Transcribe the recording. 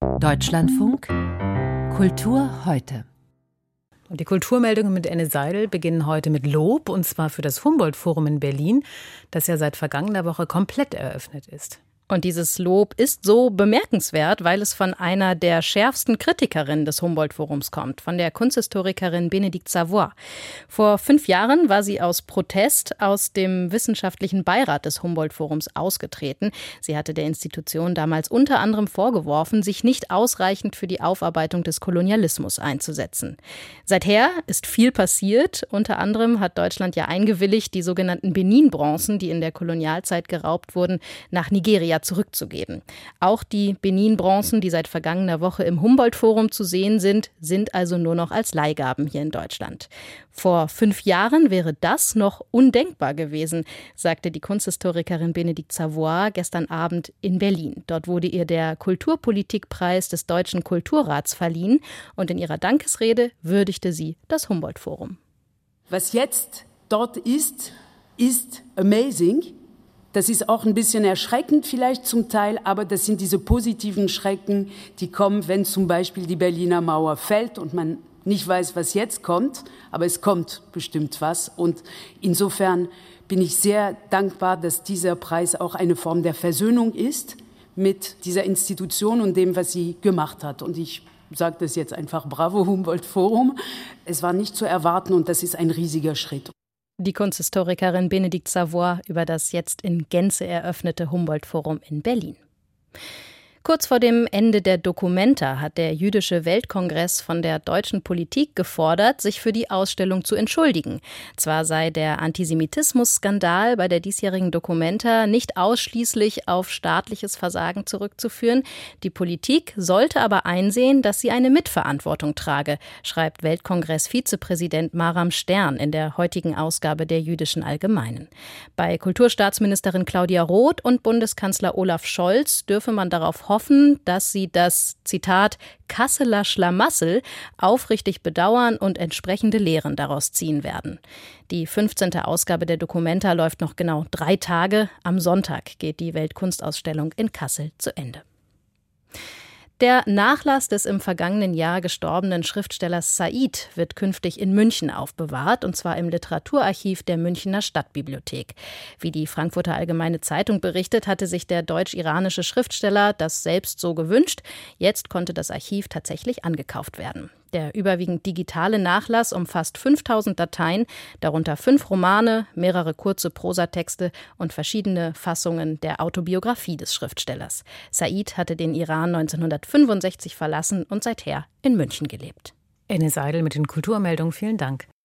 Deutschlandfunk Kultur heute. Und die Kulturmeldungen mit Enne Seidel beginnen heute mit Lob, und zwar für das Humboldt-Forum in Berlin, das ja seit vergangener Woche komplett eröffnet ist. Und dieses Lob ist so bemerkenswert, weil es von einer der schärfsten Kritikerinnen des Humboldt-Forums kommt, von der Kunsthistorikerin Bénédicte Savoy. Vor 5 Jahren war sie aus Protest aus dem wissenschaftlichen Beirat des Humboldt-Forums ausgetreten. Sie hatte der Institution damals unter anderem vorgeworfen, sich nicht ausreichend für die Aufarbeitung des Kolonialismus einzusetzen. Seither ist viel passiert. Unter anderem hat Deutschland ja eingewilligt, die sogenannten Benin-Bronzen, die in der Kolonialzeit geraubt wurden, nach Nigeria zurückzugeben. Auch die Benin-Bronzen, die seit vergangener Woche im Humboldt-Forum zu sehen sind, sind also nur noch als Leihgaben hier in Deutschland. Vor 5 Jahren wäre das noch undenkbar gewesen, sagte die Kunsthistorikerin Bénédicte Savoy gestern Abend in Berlin. Dort wurde ihr der Kulturpolitikpreis des Deutschen Kulturrats verliehen und in ihrer Dankesrede würdigte sie das Humboldt-Forum. Was jetzt dort ist amazing. Das ist auch ein bisschen erschreckend vielleicht zum Teil, aber das sind diese positiven Schrecken, die kommen, wenn zum Beispiel die Berliner Mauer fällt und man nicht weiß, was jetzt kommt, aber es kommt bestimmt was. Und insofern bin ich sehr dankbar, dass dieser Preis auch eine Form der Versöhnung ist mit dieser Institution und dem, was sie gemacht hat. Und ich sage das jetzt einfach, bravo Humboldt-Forum. Es war nicht zu erwarten und das ist ein riesiger Schritt. Die Kunsthistorikerin Bénédicte Savoy über das jetzt in Gänze eröffnete Humboldt-Forum in Berlin. Kurz vor dem Ende der Documenta hat der Jüdische Weltkongress von der deutschen Politik gefordert, sich für die Ausstellung zu entschuldigen. Zwar sei der Antisemitismus-Skandal bei der diesjährigen Documenta nicht ausschließlich auf staatliches Versagen zurückzuführen, die Politik sollte aber einsehen, dass sie eine Mitverantwortung trage, schreibt Weltkongress-Vizepräsident Maram Stern in der heutigen Ausgabe der Jüdischen Allgemeinen. Bei Kulturstaatsministerin Claudia Roth und Bundeskanzler Olaf Scholz dürfe man darauf hoffen, dass sie das, Zitat, Kasseler Schlamassel aufrichtig bedauern und entsprechende Lehren daraus ziehen werden. Die 15. Ausgabe der Documenta läuft noch genau 3 Tage. Am Sonntag geht die Weltkunstausstellung in Kassel zu Ende. Der Nachlass des im vergangenen Jahr gestorbenen Schriftstellers Said wird künftig in München aufbewahrt, und zwar im Literaturarchiv der Münchner Stadtbibliothek. Wie die Frankfurter Allgemeine Zeitung berichtet, hatte sich der deutsch-iranische Schriftsteller das selbst so gewünscht. Jetzt konnte das Archiv tatsächlich angekauft werden. Der überwiegend digitale Nachlass umfasst 5000 Dateien, darunter 5 Romane, mehrere kurze Prosatexte und verschiedene Fassungen der Autobiografie des Schriftstellers. Said hatte den Iran 1965 verlassen und seither in München gelebt. Enne Seidel mit den Kulturmeldungen, vielen Dank.